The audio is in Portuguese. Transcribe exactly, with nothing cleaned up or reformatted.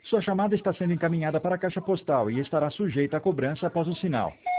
Sua chamada está sendo encaminhada para a caixa postal e estará sujeita a cobrança após o sinal.